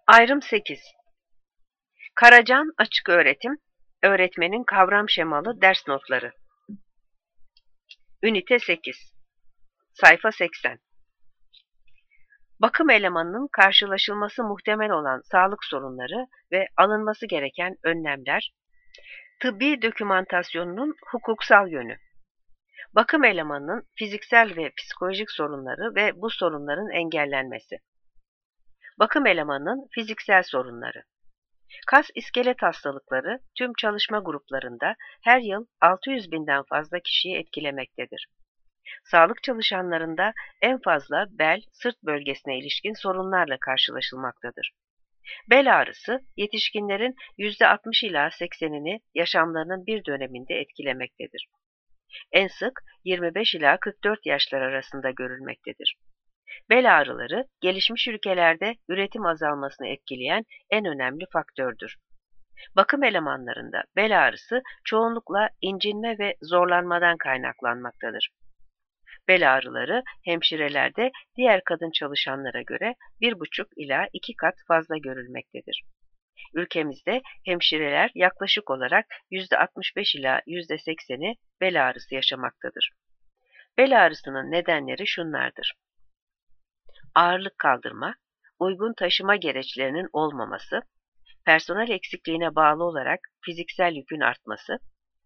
Ayrım 8. Karacan Açık Öğretim, Öğretmenin Kavram Şemalı Ders Notları. Ünite 8. Sayfa 80. Bakım elemanının karşılaşılması muhtemel olan sağlık sorunları ve alınması gereken önlemler, tıbbi dokümantasyonunun hukuksal yönü. Bakım elemanının fiziksel ve psikolojik sorunları ve bu sorunların engellenmesi. Bakım elemanının fiziksel sorunları. Kas iskelet hastalıkları tüm çalışma gruplarında her yıl 600 binden fazla kişiyi etkilemektedir. Sağlık çalışanlarında en fazla bel, sırt bölgesine ilişkin sorunlarla karşılaşılmaktadır. Bel ağrısı yetişkinlerin %60 ila 80'ini yaşamlarının bir döneminde etkilemektedir. En sık 25 ila 44 yaşlar arasında görülmektedir. Bel ağrıları gelişmiş ülkelerde üretim azalmasını etkileyen en önemli faktördür. Bakım elemanlarında bel ağrısı çoğunlukla incinme ve zorlanmadan kaynaklanmaktadır. Bel ağrıları hemşirelerde diğer kadın çalışanlara göre 1,5 ila 2 kat fazla görülmektedir. Ülkemizde hemşireler yaklaşık olarak %65 ila %80'i bel ağrısı yaşamaktadır. Bel ağrısının nedenleri şunlardır: ağırlık kaldırma, uygun taşıma gereçlerinin olmaması, personel eksikliğine bağlı olarak fiziksel yükün artması,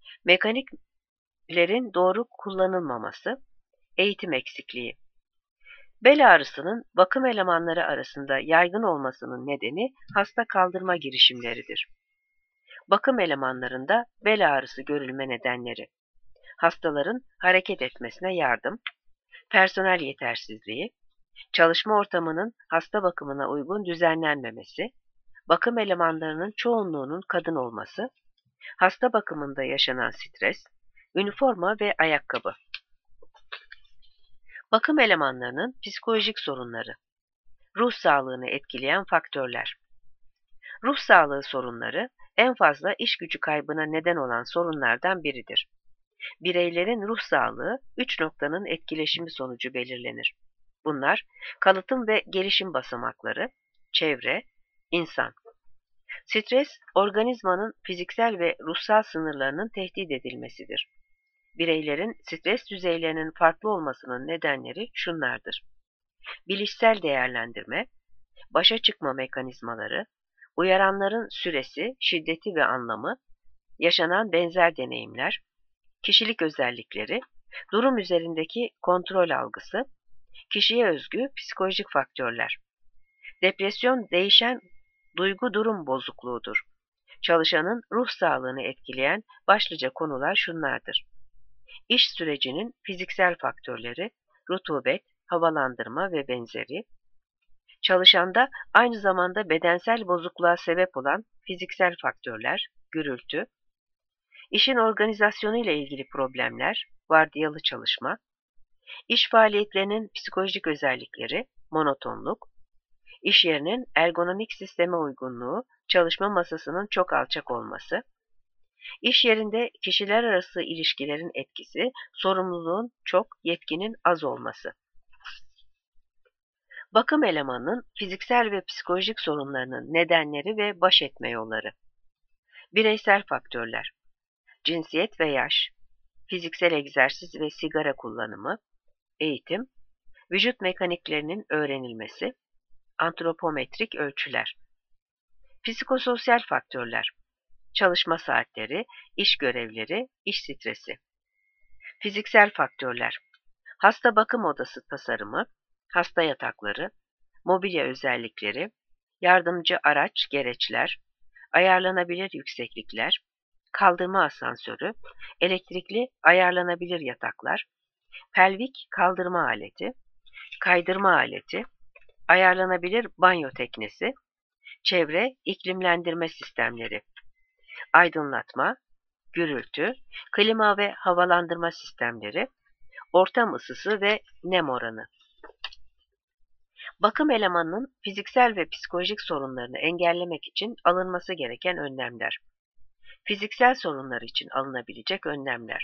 mekaniklerin doğru kullanılmaması, eğitim eksikliği. Bel ağrısının bakım elemanları arasında yaygın olmasının nedeni hasta kaldırma girişimleridir. Bakım elemanlarında bel ağrısı görülme nedenleri: hastaların hareket etmesine yardım, personel yetersizliği, çalışma ortamının hasta bakımına uygun düzenlenmemesi, bakım elemanlarının çoğunluğunun kadın olması, hasta bakımında yaşanan stres, üniforma ve ayakkabı. Bakım elemanlarının psikolojik sorunları, ruh sağlığını etkileyen faktörler. Ruh sağlığı sorunları en fazla iş gücü kaybına neden olan sorunlardan biridir. Bireylerin ruh sağlığı 3 noktanın etkileşimi sonucu belirlenir. Bunlar kalıtım ve gelişim basamakları, çevre, insan. Stres, organizmanın fiziksel ve ruhsal sınırlarının tehdit edilmesidir. Bireylerin stres düzeylerinin farklı olmasının nedenleri şunlardır: bilişsel değerlendirme, başa çıkma mekanizmaları, uyaranların süresi, şiddeti ve anlamı, yaşanan benzer deneyimler, kişilik özellikleri, durum üzerindeki kontrol algısı, kişiye özgü psikolojik faktörler. Depresyon değişen duygu durum bozukluğudur. Çalışanın ruh sağlığını etkileyen başlıca konular şunlardır: İş sürecinin fiziksel faktörleri, rutubet, havalandırma ve benzeri, çalışanda aynı zamanda bedensel bozukluğa sebep olan fiziksel faktörler, gürültü, işin organizasyonu ile ilgili problemler, vardiyalı çalışma, iş faaliyetlerinin psikolojik özellikleri, monotonluk, iş yerinin ergonomik sisteme uygunluğu, çalışma masasının çok alçak olması, iş yerinde kişiler arası ilişkilerin etkisi, sorumluluğun çok, yetkinin az olması. Bakım elemanının fiziksel ve psikolojik sorunlarının nedenleri ve baş etme yolları. Bireysel faktörler: cinsiyet ve yaş, fiziksel egzersiz ve sigara kullanımı, eğitim, vücut mekaniklerinin öğrenilmesi, antropometrik ölçüler. Psikososyal faktörler: çalışma saatleri, iş görevleri, iş stresi. Fiziksel faktörler: hasta bakım odası tasarımı, hasta yatakları, mobilya özellikleri, yardımcı araç, gereçler, ayarlanabilir yükseklikler, kaldırma asansörü, elektrikli ayarlanabilir yataklar, pelvik kaldırma aleti, kaydırma aleti, ayarlanabilir banyo teknesi, çevre iklimlendirme sistemleri, aydınlatma, gürültü, klima ve havalandırma sistemleri, ortam ısısı ve nem oranı. Bakım elemanının fiziksel ve psikolojik sorunlarını engellemek için alınması gereken önlemler. Fiziksel sorunlar için alınabilecek önlemler: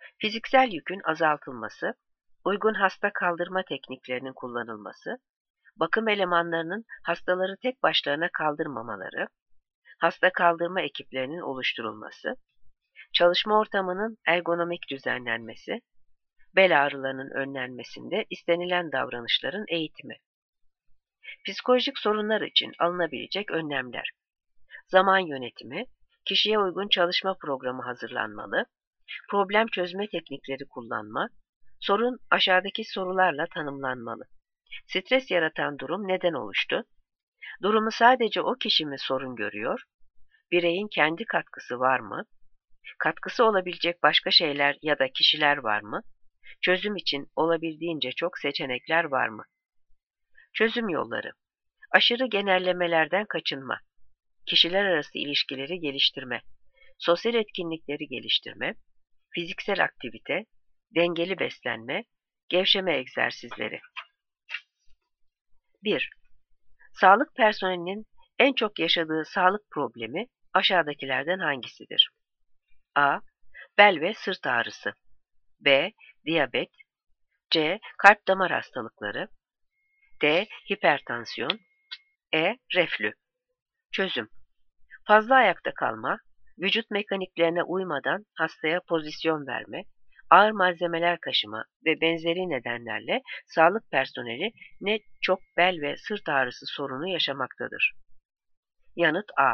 fiziksel yükün azaltılması, uygun hasta kaldırma tekniklerinin kullanılması, bakım elemanlarının hastaları tek başlarına kaldırmamaları, hasta kaldırma ekiplerinin oluşturulması, çalışma ortamının ergonomik düzenlenmesi, bel ağrılarının önlenmesinde istenilen davranışların eğitimi. Psikolojik sorunlar için alınabilecek önlemler: zaman yönetimi, kişiye uygun çalışma programı hazırlanmalı, problem çözme teknikleri kullanma, sorun aşağıdaki sorularla tanımlanmalı. Stres yaratan durum neden oluştu? Durumu sadece o kişi mi sorun görüyor? Bireyin kendi katkısı var mı? Katkısı olabilecek başka şeyler ya da kişiler var mı? Çözüm için olabildiğince çok seçenekler var mı? Çözüm yolları: aşırı genellemelerden kaçınma, kişiler arası ilişkileri geliştirme, sosyal etkinlikleri geliştirme, fiziksel aktivite, dengeli beslenme, gevşeme egzersizleri. 1. Sağlık personelinin en çok yaşadığı sağlık problemi aşağıdakilerden hangisidir? A. Bel ve sırt ağrısı. B. Diyabet. C. Kalp damar hastalıkları. D. Hipertansiyon. E. Reflü. Çözüm: fazla ayakta kalma, vücut mekaniklerine uymadan hastaya pozisyon verme, ağır malzemeler taşıma ve benzeri nedenlerle sağlık personeli ne çok bel ve sırt ağrısı sorunu yaşamaktadır. Yanıt A.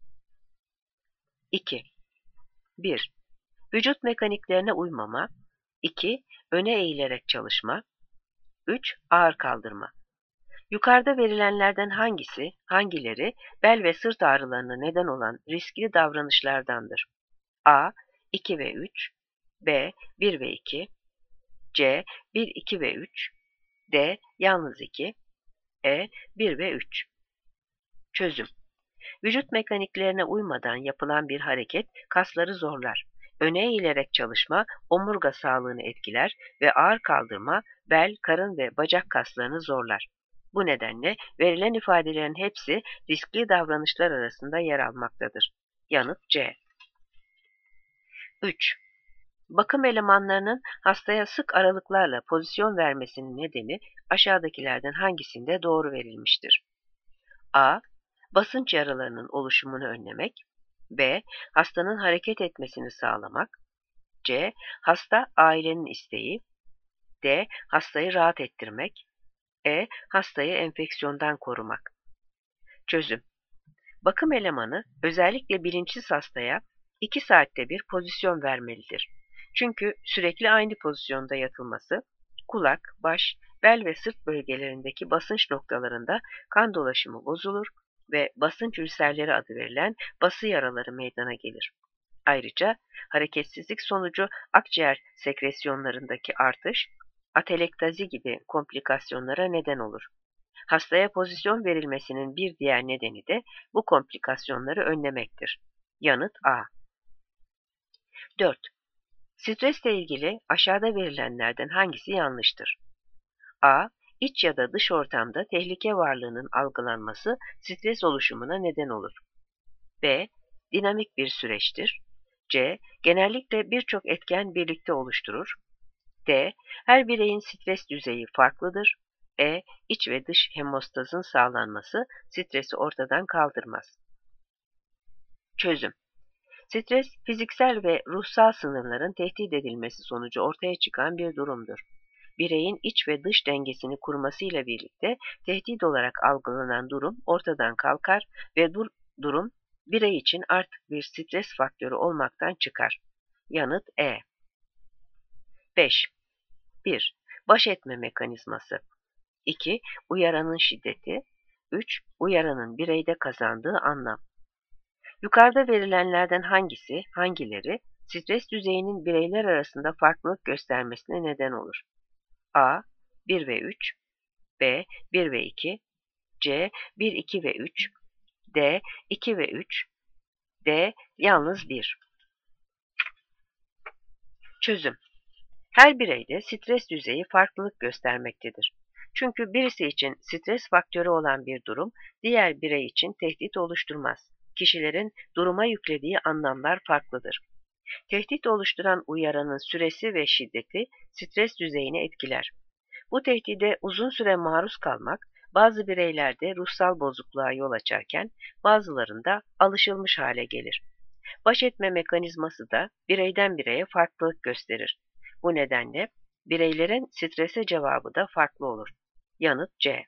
2. 1. Vücut mekaniklerine uymama. 2. Öne eğilerek çalışma. 3. Ağır kaldırma. Yukarıda verilenlerden hangileri bel ve sırt ağrılarına neden olan riskli davranışlardandır? A. 2 ve 3. B. 1 ve 2. C. 1, 2 ve 3. D. Yalnız 2. E. 1 ve 3. Çözüm: vücut mekaniklerine uymadan yapılan bir hareket kasları zorlar. Öne eğilerek çalışma omurga sağlığını etkiler ve ağır kaldırma bel, karın ve bacak kaslarını zorlar. Bu nedenle verilen ifadelerin hepsi riskli davranışlar arasında yer almaktadır. Yanıt C. 3. Bakım elemanlarının hastaya sık aralıklarla pozisyon vermesinin nedeni aşağıdakilerden hangisinde doğru verilmiştir? A. Basınç yaralarının oluşumunu önlemek. B. Hastanın hareket etmesini sağlamak. C. Hasta ailenin isteği. D. Hastayı rahat ettirmek. E. Hastayı enfeksiyondan korumak. Çözüm: bakım elemanı özellikle bilinçsiz hastaya 2 saatte bir pozisyon vermelidir. Çünkü sürekli aynı pozisyonda yatılması, kulak, baş, bel ve sırt bölgelerindeki basınç noktalarında kan dolaşımı bozulur ve basınç ülserleri adı verilen bası yaraları meydana gelir. Ayrıca hareketsizlik sonucu akciğer sekresyonlarındaki artış, atelektazi gibi komplikasyonlara neden olur. Hastaya pozisyon verilmesinin bir diğer nedeni de bu komplikasyonları önlemektir. Yanıt A. 4. Stresle ilgili aşağıda verilenlerden hangisi yanlıştır? A. İç ya da dış ortamda tehlike varlığının algılanması stres oluşumuna neden olur. B. Dinamik bir süreçtir. C. Genellikle birçok etken birlikte oluşturur. D. Her bireyin stres düzeyi farklıdır. E. İç ve dış hemostazın sağlanması stresi ortadan kaldırmaz. Çözüm: stres, fiziksel ve ruhsal sınırların tehdit edilmesi sonucu ortaya çıkan bir durumdur. Bireyin iç ve dış dengesini kurmasıyla birlikte tehdit olarak algılanan durum ortadan kalkar ve durum birey için artık bir stres faktörü olmaktan çıkar. Yanıt E. 5. 1. Baş etme mekanizması. 2. Uyaranın şiddeti. 3. Uyaranın bireyde kazandığı anlam. Yukarıda verilenlerden hangileri stres düzeyinin bireyler arasında farklılık göstermesine neden olur? A. 1 ve 3. B. 1 ve 2. C. 1, 2 ve 3. D. 2 ve 3. D. Yalnız 1. Çözüm: her bireyde stres düzeyi farklılık göstermektedir. Çünkü birisi için stres faktörü olan bir durum, diğer birey için tehdit oluşturmaz. Kişilerin duruma yüklediği anlamlar farklıdır. Tehdit oluşturan uyaranın süresi ve şiddeti stres düzeyini etkiler. Bu tehdide uzun süre maruz kalmak, Bazı bireylerde ruhsal bozukluğa yol açarken bazılarında alışılmış hale gelir. Baş etme mekanizması da bireyden bireye farklılık gösterir. Bu nedenle bireylerin strese cevabı da farklı olur. Yanıt C.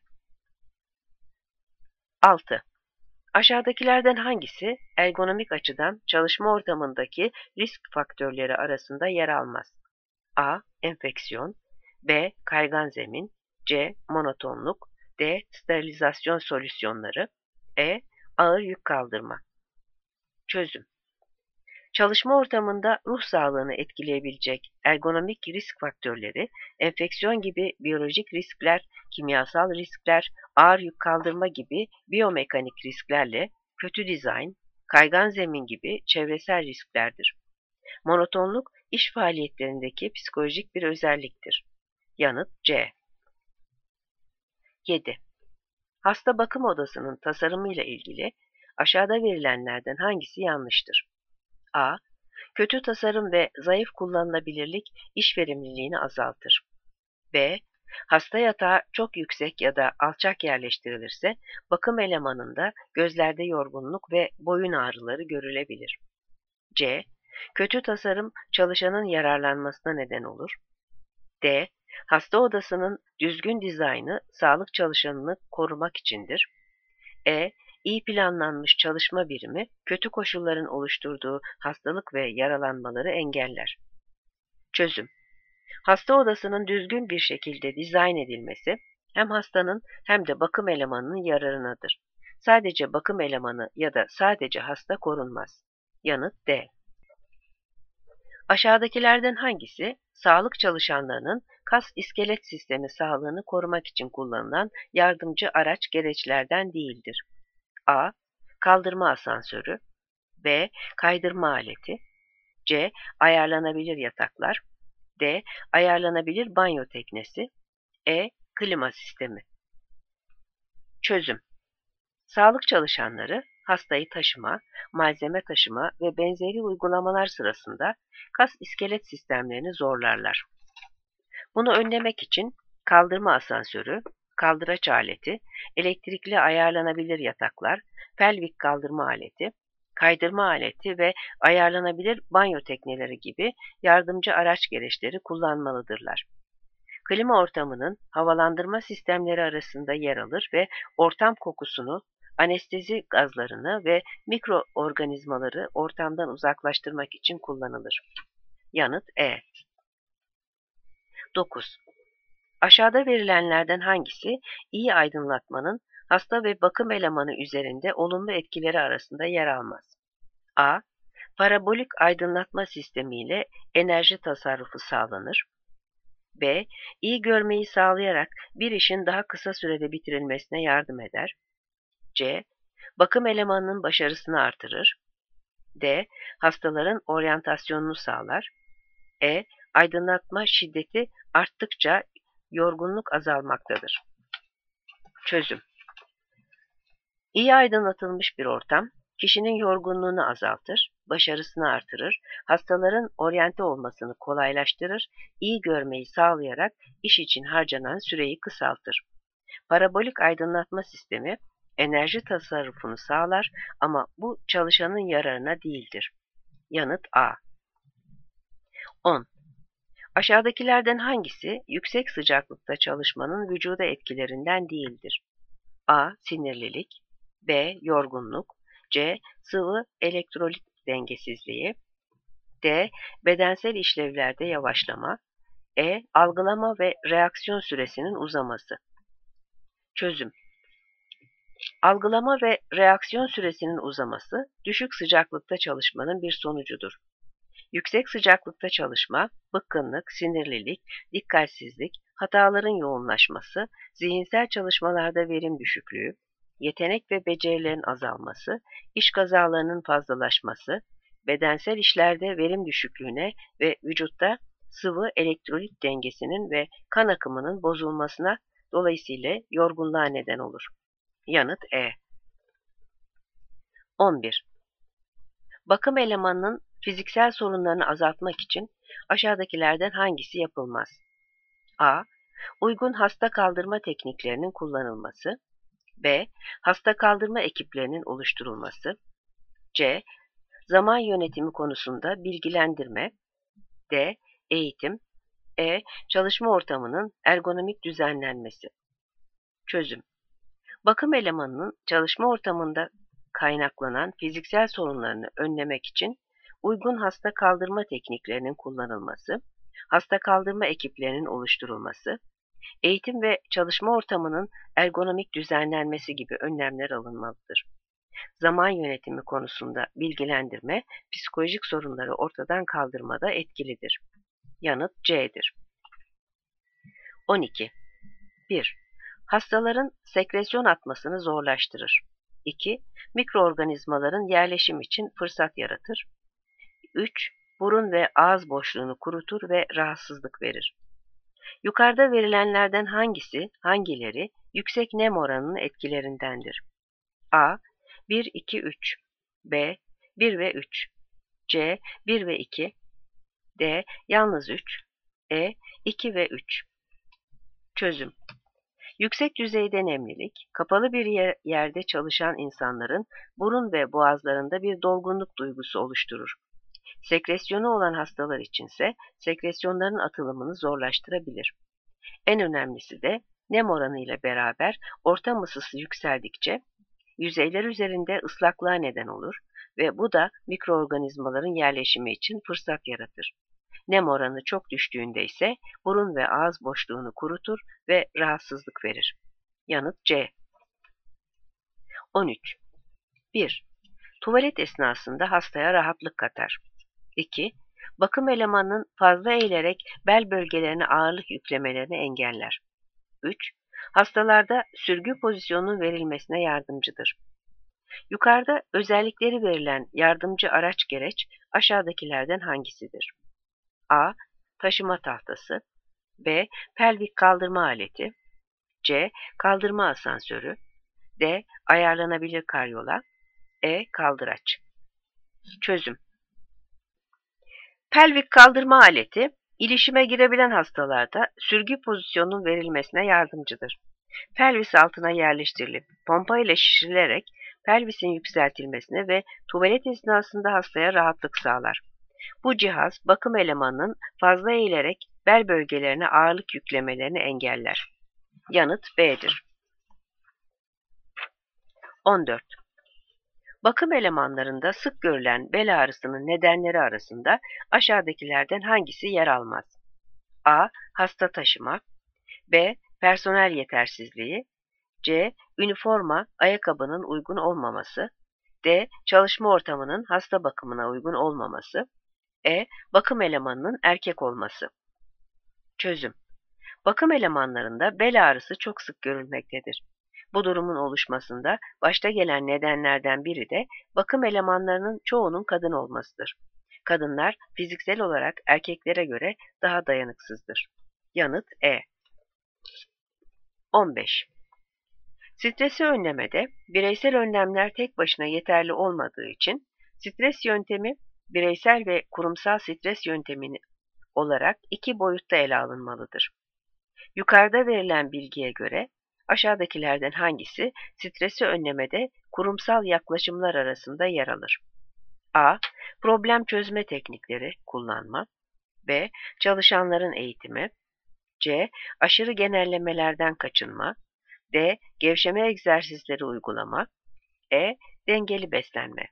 6. Aşağıdakilerden hangisi ergonomik açıdan çalışma ortamındaki risk faktörleri arasında yer almaz? A. Enfeksiyon, B. Kaygan zemin, C. Monotonluk, D. Sterilizasyon solüsyonları, E. Ağır yük kaldırma. Çözüm. Çalışma ortamında ruh sağlığını etkileyebilecek ergonomik risk faktörleri, enfeksiyon gibi biyolojik riskler, kimyasal riskler, ağır yük kaldırma gibi biyomekanik risklerle kötü dizayn, kaygan zemin gibi çevresel risklerdir. Monotonluk, iş faaliyetlerindeki psikolojik bir özelliktir. Yanıt C. 7. Hasta bakım odasının tasarımıyla ilgili aşağıda verilenlerden hangisi yanlıştır? A. Kötü tasarım ve zayıf kullanılabilirlik iş verimliliğini azaltır. B. Hasta yatağı çok yüksek ya da alçak yerleştirilirse bakım elemanında gözlerde yorgunluk ve boyun ağrıları görülebilir. C. Kötü tasarım çalışanın yararlanmasına neden olur. D. Hasta odasının düzgün dizaynı sağlık çalışanını korumak içindir. E. İyi planlanmış çalışma birimi kötü koşulların oluşturduğu hastalık ve yaralanmaları engeller. Çözüm. Hasta odasının düzgün bir şekilde dizayn edilmesi hem hastanın hem de bakım elemanının yararınadır. Sadece bakım elemanı ya da sadece hasta korunmaz. Yanıt D. Aşağıdakilerden hangisi sağlık çalışanlarının kas iskelet sistemi sağlığını korumak için kullanılan yardımcı araç gereçlerden değildir? A. Kaldırma asansörü, B. Kaydırma aleti, C. Ayarlanabilir yataklar, D. Ayarlanabilir banyo teknesi, E. Klima sistemi. Çözüm. Sağlık çalışanları hastayı taşıma, malzeme taşıma ve benzeri uygulamalar sırasında kas iskelet sistemlerini zorlarlar. Bunu önlemek için kaldırma asansörü, kaldıraç aleti, elektrikli ayarlanabilir yataklar, pelvik kaldırma aleti, kaydırma aleti ve ayarlanabilir banyo tekneleri gibi yardımcı araç gereçleri kullanmalıdırlar. Klima ortamının havalandırma sistemleri arasında yer alır ve ortam kokusunu, anestezi gazlarını ve mikroorganizmaları ortamdan uzaklaştırmak için kullanılır. Yanıt E. 9. Aşağıda verilenlerden hangisi iyi aydınlatmanın hasta ve bakım elemanı üzerinde olumlu etkileri arasında yer almaz? A. Parabolik aydınlatma sistemiyle enerji tasarrufu sağlanır. B. İyi görmeyi sağlayarak bir işin daha kısa sürede bitirilmesine yardım eder. C. Bakım elemanının başarısını artırır. D. Hastaların oryantasyonunu sağlar. E. Aydınlatma şiddeti arttıkça yorgunluk azalmaktadır. Çözüm. İyi aydınlatılmış bir ortam, kişinin yorgunluğunu azaltır, başarısını artırır, hastaların oryante olmasını kolaylaştırır, iyi görmeyi sağlayarak iş için harcanan süreyi kısaltır. Parabolik aydınlatma sistemi enerji tasarrufunu sağlar ama bu çalışanın yararına değildir. Yanıt A. 10. Aşağıdakilerden hangisi yüksek sıcaklıkta çalışmanın vücuda etkilerinden değildir? A. Sinirlilik, B. Yorgunluk, C. Sıvı elektrolit dengesizliği, D. Bedensel işlevlerde yavaşlama, E. Algılama ve reaksiyon süresinin uzaması. Çözüm. Algılama ve reaksiyon süresinin uzaması düşük sıcaklıkta çalışmanın bir sonucudur. Yüksek sıcaklıkta çalışma, bıkkınlık, sinirlilik, dikkatsizlik, hataların yoğunlaşması, zihinsel çalışmalarda verim düşüklüğü, yetenek ve becerilerin azalması, iş kazalarının fazlalaşması, bedensel işlerde verim düşüklüğüne ve vücutta sıvı elektrolit dengesinin ve kan akımının bozulmasına dolayısıyla yorgunluğa neden olur. Yanıt E. 11. Bakım elemanının fiziksel sorunlarını azaltmak için aşağıdakilerden hangisi yapılmaz? A. Uygun hasta kaldırma tekniklerinin kullanılması. B. Hasta kaldırma ekiplerinin oluşturulması. C. Zaman yönetimi konusunda bilgilendirme. D. Eğitim. E. Çalışma ortamının ergonomik düzenlenmesi. Çözüm. Bakım elemanının çalışma ortamında kaynaklanan fiziksel sorunlarını önlemek için uygun hasta kaldırma tekniklerinin kullanılması, hasta kaldırma ekiplerinin oluşturulması, eğitim ve çalışma ortamının ergonomik düzenlenmesi gibi önlemler alınmalıdır. Zaman yönetimi konusunda bilgilendirme, psikolojik sorunları ortadan kaldırmada etkilidir. Yanıt C'dir. 12. 1. Hastaların sekresyon atmasını zorlaştırır. 2. Mikroorganizmaların yerleşim için fırsat yaratır. 3. Burun ve ağız boşluğunu kurutur ve rahatsızlık verir. Yukarıda verilenlerden hangileri yüksek nem oranının etkilerindendir? A. 1, 2, 3. B. 1 ve 3. C. 1 ve 2. D. Yalnız 3. E. 2 ve 3. Çözüm. Yüksek düzeyde nemlilik, kapalı bir yerde çalışan insanların burun ve boğazlarında bir dolgunluk duygusu oluşturur. Sekresyonu olan hastalar içinse sekresyonların atılımını zorlaştırabilir. En önemlisi de nem oranı ile beraber ortam ısısı yükseldikçe yüzeyler üzerinde ıslaklığa neden olur ve bu da mikroorganizmaların yerleşimi için fırsat yaratır. Nem oranı çok düştüğünde ise burun ve ağız boşluğunu kurutur ve rahatsızlık verir. Yanıt C. 13. 1. Tuvalet esnasında hastaya rahatlık katar. 2. Bakım elemanının fazla eğilerek bel bölgelerine ağırlık yüklemelerini engeller. 3. Hastalarda sürgü pozisyonunun verilmesine yardımcıdır. Yukarıda özellikleri verilen yardımcı araç gereç aşağıdakilerden hangisidir? A. Taşıma tahtası. B. Pelvik kaldırma aleti. C. Kaldırma asansörü. D. Ayarlanabilir karyola. E. Kaldıraç. Çözüm. Pelvik kaldırma aleti, ilişime girebilen hastalarda sürgü pozisyonunun verilmesine yardımcıdır. Pelvis altına yerleştirilip pompa ile şişirilerek pelvisin yükseltilmesine ve tuvalet esnasında hastaya rahatlık sağlar. Bu cihaz bakım elemanının fazla eğilerek bel bölgelerine ağırlık yüklemelerini engeller. Yanıt B'dir. 14. Bakım elemanlarında sık görülen bel ağrısının nedenleri arasında aşağıdakilerden hangisi yer almaz? A. Hasta taşıma. B. Personel yetersizliği. C. Üniforma, ayakkabının uygun olmaması. D. Çalışma ortamının hasta bakımına uygun olmaması. E. Bakım elemanının erkek olması. Çözüm. Bakım elemanlarında bel ağrısı çok sık görülmektedir. Bu durumun oluşmasında başta gelen nedenlerden biri de bakım elemanlarının çoğunun kadın olmasıdır. Kadınlar fiziksel olarak erkeklere göre daha dayanıksızdır. Yanıt E. 15. Stresi önlemede bireysel önlemler tek başına yeterli olmadığı için stres yöntemi bireysel ve kurumsal stres yöntemini olarak iki boyutta ele alınmalıdır. Yukarıda verilen bilgiye göre aşağıdakilerden hangisi stresi önlemede kurumsal yaklaşımlar arasında yer alır? A. Problem çözme teknikleri kullanma. B. Çalışanların eğitimi. C. Aşırı genellemelerden kaçınma. D. Gevşeme egzersizleri uygulama. E. Dengeli beslenme.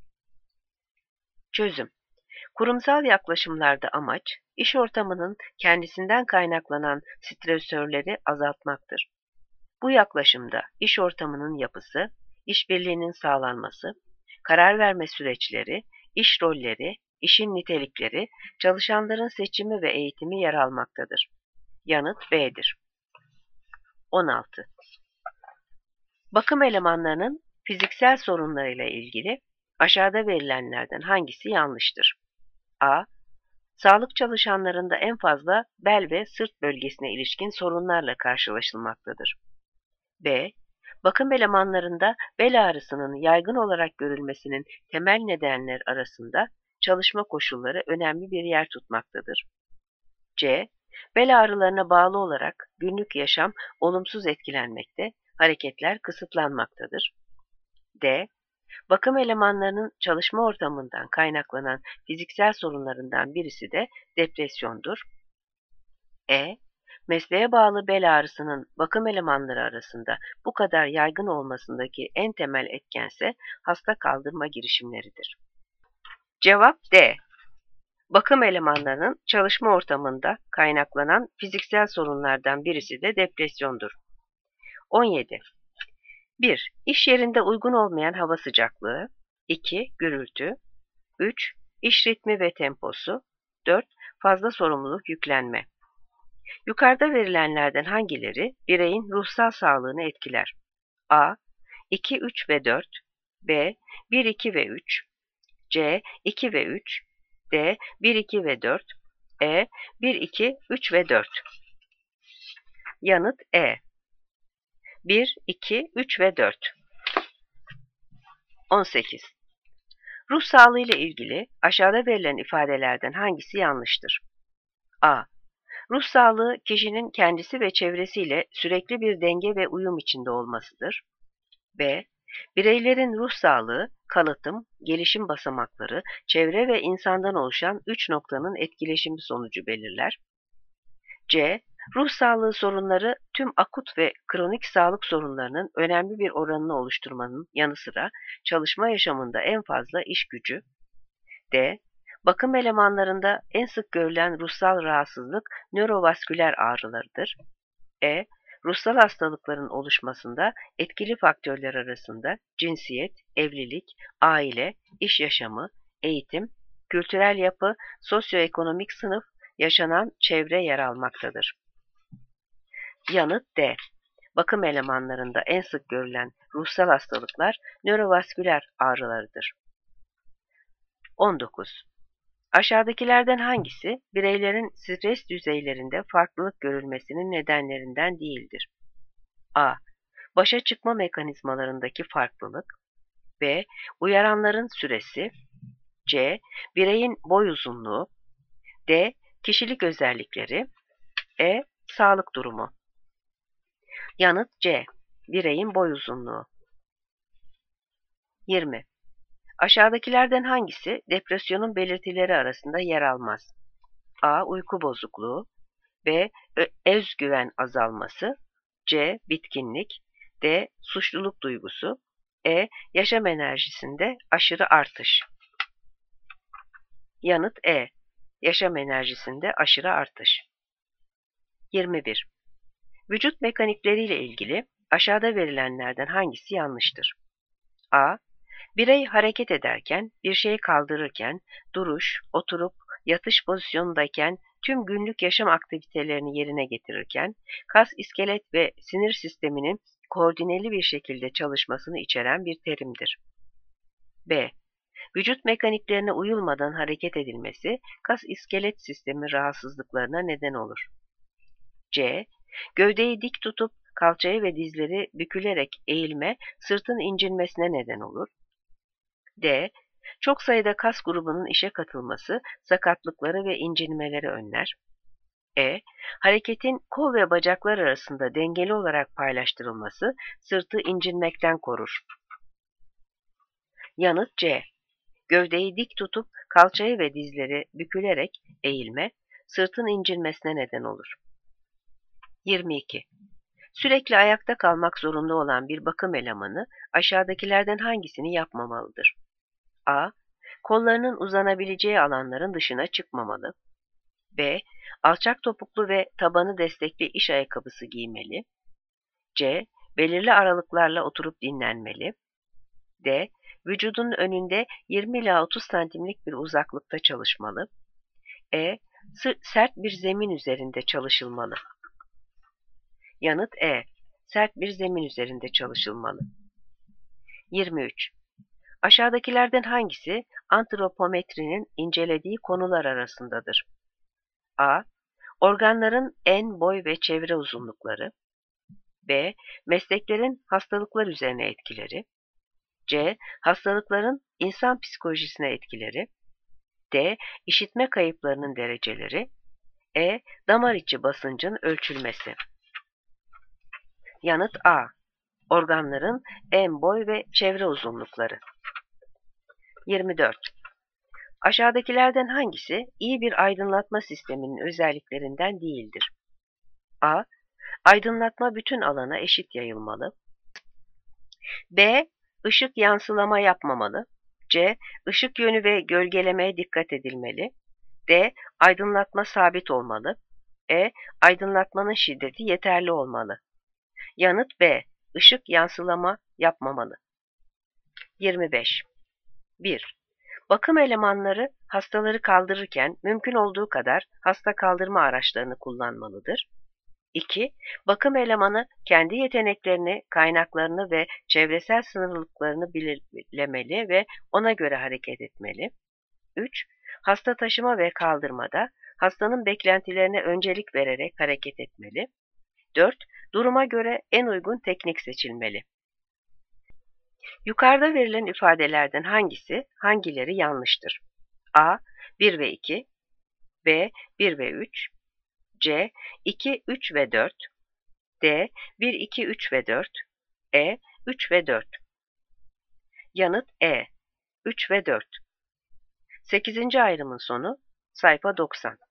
Çözüm. Kurumsal yaklaşımlarda amaç, iş ortamının kendisinden kaynaklanan stresörleri azaltmaktır. Bu yaklaşımda iş ortamının yapısı, işbirliğinin sağlanması, karar verme süreçleri, iş rolleri, işin nitelikleri, çalışanların seçimi ve eğitimi yer almaktadır. Yanıt B'dir. 16. Bakım elemanlarının fiziksel sorunlarıyla ilgili aşağıda verilenlerden hangisi yanlıştır? A. Sağlık çalışanlarında en fazla bel ve sırt bölgesine ilişkin sorunlarla karşılaşılmaktadır. B. Bakım elemanlarında bel ağrısının yaygın olarak görülmesinin temel nedenler arasında çalışma koşulları önemli bir yer tutmaktadır. C. Bel ağrılarına bağlı olarak günlük yaşam olumsuz etkilenmekte, hareketler kısıtlanmaktadır. D. Bakım elemanlarının çalışma ortamından kaynaklanan fiziksel sorunlarından birisi de depresyondur. E. Mesleğe bağlı bel ağrısının bakım elemanları arasında bu kadar yaygın olmasındaki en temel etkense hasta kaldırma girişimleridir. Cevap D. Bakım elemanlarının çalışma ortamında kaynaklanan fiziksel sorunlardan birisi de depresyondur. 17. 1. İş yerinde uygun olmayan hava sıcaklığı. 2. Gürültü. 3. İş ritmi ve temposu. 4. Fazla sorumluluk yüklenme. Yukarıda verilenlerden hangileri bireyin ruhsal sağlığını etkiler? A. 2, 3 ve 4. B. 1, 2 ve 3. C. 2 ve 3. D. 1, 2 ve 4. E. 1, 2, 3 ve 4. Yanıt E. 1, 2, 3 ve 4. 18. Ruh sağlığı ile ilgili aşağıda verilen ifadelerden hangisi yanlıştır? A. Ruh sağlığı kişinin kendisi ve çevresiyle sürekli bir denge ve uyum içinde olmasıdır. B. Bireylerin ruh sağlığı, kalıtım, gelişim basamakları, çevre ve insandan oluşan 3 noktanın etkileşimi sonucu belirler. C. Ruh sağlığı sorunları tüm akut ve kronik sağlık sorunlarının önemli bir oranını oluşturmanın yanı sıra çalışma yaşamında en fazla iş gücü. D. Bakım elemanlarında en sık görülen ruhsal rahatsızlık nörovasküler ağrılarıdır. E. Ruhsal hastalıkların oluşmasında etkili faktörler arasında cinsiyet, evlilik, aile, iş yaşamı, eğitim, kültürel yapı, sosyoekonomik sınıf, yaşanan çevre yer almaktadır. Yanıt D. Bakım elemanlarında en sık görülen ruhsal hastalıklar nörovasküler ağrılarıdır. 19. Aşağıdakilerden hangisi bireylerin stres düzeylerinde farklılık görülmesinin nedenlerinden değildir? A. Başa çıkma mekanizmalarındaki farklılık. B. Uyaranların süresi. C. Bireyin boy uzunluğu. D. Kişilik özellikleri. E. Sağlık durumu. Yanıt C. Bireyin boy uzunluğu. 20. Aşağıdakilerden hangisi depresyonun belirtileri arasında yer almaz? A. Uyku bozukluğu. B. Özgüven azalması. C. Bitkinlik. D. Suçluluk duygusu. E. Yaşam enerjisinde aşırı artış. Yanıt E. Yaşam enerjisinde aşırı artış. 21. Vücut mekanikleriyle ilgili aşağıda verilenlerden hangisi yanlıştır? A. Birey hareket ederken, bir şeyi kaldırırken, duruş, oturup, yatış pozisyonundayken, tüm günlük yaşam aktivitelerini yerine getirirken, kas, iskelet ve sinir sisteminin koordineli bir şekilde çalışmasını içeren bir terimdir. B. Vücut mekaniklerine uyulmadan hareket edilmesi, kas-iskelet sistemi rahatsızlıklarına neden olur. C. Gövdeyi dik tutup, kalçayı ve dizleri bükülerek eğilme, sırtın incinmesine neden olur. D. Çok sayıda kas grubunun işe katılması sakatlıkları ve incinmeleri önler. E. Hareketin kol ve bacaklar arasında dengeli olarak paylaştırılması sırtı incinmekten korur. Yanıt C. Gövdeyi dik tutup kalçayı ve dizleri bükülerek eğilme sırtın incinmesine neden olur. 22. Sürekli ayakta kalmak zorunda olan bir bakım elemanı aşağıdakilerden hangisini yapmamalıdır? A. Kollarının uzanabileceği alanların dışına çıkmamalı. B. Alçak topuklu ve tabanı destekli iş ayakkabısı giymeli. C. Belirli aralıklarla oturup dinlenmeli. D. Vücudunun önünde 20 ila 30 santimlik bir uzaklıkta çalışmalı. E. Sert bir zemin üzerinde çalışılmalı. Yanıt E. Sert bir zemin üzerinde çalışılmalı. 23. Aşağıdakilerden hangisi antropometrinin incelediği konular arasındadır? A. Organların en, boy ve çevre uzunlukları. B. Mesleklerin hastalıklar üzerine etkileri. C. Hastalıkların insan psikolojisine etkileri. D. İşitme kayıplarının dereceleri. E. Damar içi basıncın ölçülmesi. Yanıt A. Organların en boy ve çevre uzunlukları. 24. Aşağıdakilerden hangisi iyi bir aydınlatma sisteminin özelliklerinden değildir? A. Aydınlatma bütün alana eşit yayılmalı. B. Işık yansılama yapmamalı. C. Işık yönü ve gölgelemeye dikkat edilmeli. D. Aydınlatma sabit olmalı. E. Aydınlatmanın şiddeti yeterli olmalı. Yanıt B. Işık yansılama yapmamalı. 25. 1. Bakım elemanları hastaları kaldırırken mümkün olduğu kadar hasta kaldırma araçlarını kullanmalıdır. 2. Bakım elemanı kendi yeteneklerini, kaynaklarını ve çevresel sınırlılıklarını belirlemeli ve ona göre hareket etmeli. 3. Hasta taşıma ve kaldırmada hastanın beklentilerine öncelik vererek hareket etmeli. 4. Duruma göre en uygun teknik seçilmeli. Yukarıda verilen ifadelerden hangileri yanlıştır? A. 1 ve 2, B. 1 ve 3, C. 2, 3 ve 4, D. 1, 2, 3 ve 4, E. 3 ve 4. Yanıt E. 3 ve 4. 8. ayrımın sonu sayfa 90.